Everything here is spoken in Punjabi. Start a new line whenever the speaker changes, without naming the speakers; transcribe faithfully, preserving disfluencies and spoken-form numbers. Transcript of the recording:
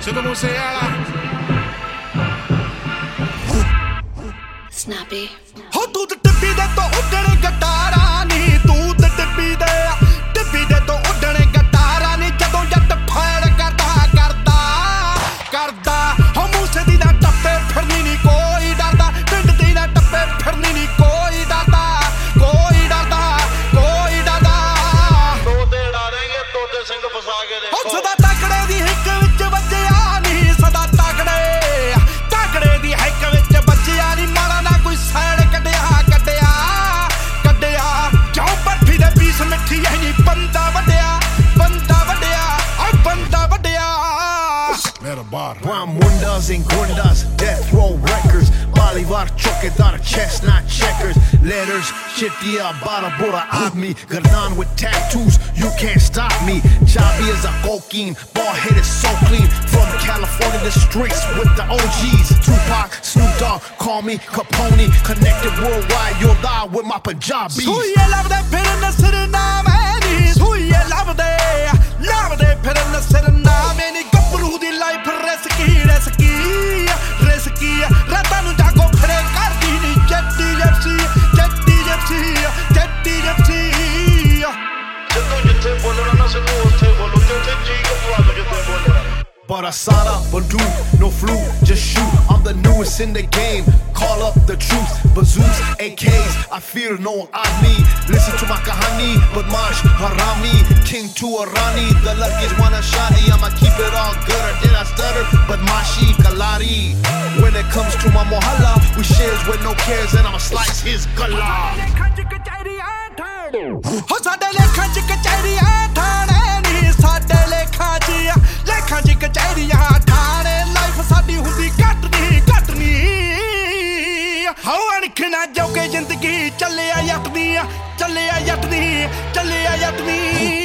Siendo Musiala.
Snappy.
ਹੋ ਤੂੰ ਤੇ ਟਿੱਪੀ ਦੇ ਤੋਂ ਉੱਡਣੇ ਗਟਾਰਾਂ ਨੀ ਤੂੰ ਤੇ ਟਿੱਪੀ ਦੇ ਟਿੱਪੀ ਦੇ ਤੋਂ ਉੱਡਣੇ ਗਟਾਰਾਂ ਨੀ ਜਦੋਂ ਜੱਟ ਫੈੜ ਕਰਦਾ ਕਰਦਾ ਕਰਦਾ ਹੋ ਮੂਸੇ ਦੀ ਨਾ ਟੱਪੇ ਫਿਰਨੀ ਨੀ ਕੋਈ ਡਰਦਾ ਪਿੰਡ ਦੀ ਨਾ ਟੱਪੇ ਫਿਰਨੀ ਨੀ ਕੋਈ ਡਰਦਾ ਕੋਈ ਡਰਦਾ ਕੋਈ ਡਰਦਾ
ਤੋਤੇ ਡਾਰੇਂਗੇ ਤੋਤੇ ਸਿੰਘ ਫਸਾ ਕੇ
ਹੋ
ਦੇਖੋ
ਸਦਾ ਤਕੜੇ ਦੀ ਹਿੱਕ ਵਿੱਚ ਵੱਜਿਆ ਨੀ ਸਦਾ ਤਕੜੇ ਤਕੜੇ ਦੀ ਹਿੱਕ ਵਿੱਚ ਵੱਜਿਆ ਨੀ ਮਾਰਾ ਨਾ ਕੋਈ ਸੈੜ ਕੱਢਿਆ ਕੱਢਿਆ ਕੱਢਿਆ ਕਿਉਂ ਬਰਫੀ ਦੇ ਪੀਸ ਮਿੱਠੀ ਐ ਨੀ ਬੰਦਾ ਵੱਡਿਆ ਬੰਦਾ ਵੱਡਿਆ ਓਏ ਬੰਦਾ ਵੱਡਿਆ
Metal bar.
Mundas and Gundas, death row records. Bolivar choque dar chestnut checkers. Letters, shifty bara bora abmi. Gardan with tattoos, you can't stop me. Chabi is a cocaine, ball headed so clean. From California, the streets with the O Gs. Tupac, Snoop Dogg, call me Capone. Connected worldwide, you'll die with my Punjabis.
ਸੂਈਏ ਲੱਭਦੇ ਫਿਰਨ ਸਿਰਨਾਮੇ ਨੀ ਸੂਈਏ ਲੱਭਦੇ ਲੱਭਦੇ ਫਿਰਨ ਸਿਰਨਾਮੇ ਨੀ ਗੱਭਰੂ ਦੀ ਲਾਈਫ ਰਿਸਕੀ ਰਿਸਕੀ ਰਿਸਕੀ ਰਾਤਾਂ ਨੂੰ ਜਾਗੋ ਫਿਰੇ ਕਰਦੀ ਨੀ ਜੱਟੀ ਜੱਟੀ ਜੱਟੀ ਜੱਟੀ ਜੱਟੀ ਜੱਟੀ
ਜਦੋਂ ਜਿੱਥੇ ਬੋਲਣਾ ਨਾ ਸਿੱਧੂ ਉੱਥੇ ਬੋਲੋ ਤੇ ਉੱਥੇ ਜੀ ਕਪੂਆ ਜਿੱਥੇ ਬੋਲਣਾ
But Asada, Badu, no flu, just shoot. I'm the newest in the game. Call up the troops, bazooks, A Ks. I fear no one I need. Listen to my kahani, Badmash, Harami, King to Arani. The luckiest one, Ashani. I'ma keep it all good. Or did I stutter? Badmashi, Kalari. When it comes to my mohalla, we shares with no cares, and I'ma slice his gala.
ਹੋ ਸਾਡੇ ਲੇਖਾਂ ਚ ਕਚਹਿਰੀਆਂ ਠਾਣੇ ਨੀ ਸਾਡੇ ਲੇਖਾਂ ਚ ਲੇਖਾਂ ਚ ਕਚਹਿਰੀਆਂ ਠਾਣੇ ਲਾਈਫ ਸਾਡੀ ਹੁੰਦੀ ਘੱਟ ਨੀ ਘੱਟ ਨੀ ਹੋ ਅਣਖ ਨਾ ਜੋਗੇ ਜ਼ਿੰਦਗੀ ਚੱਲਿਆ ਜੱਟ ਦੀ ਚੱਲਿਆ ਜੱਟ ਦੀ ਚੱਲਿਆ ਜੱਟ ਦੀ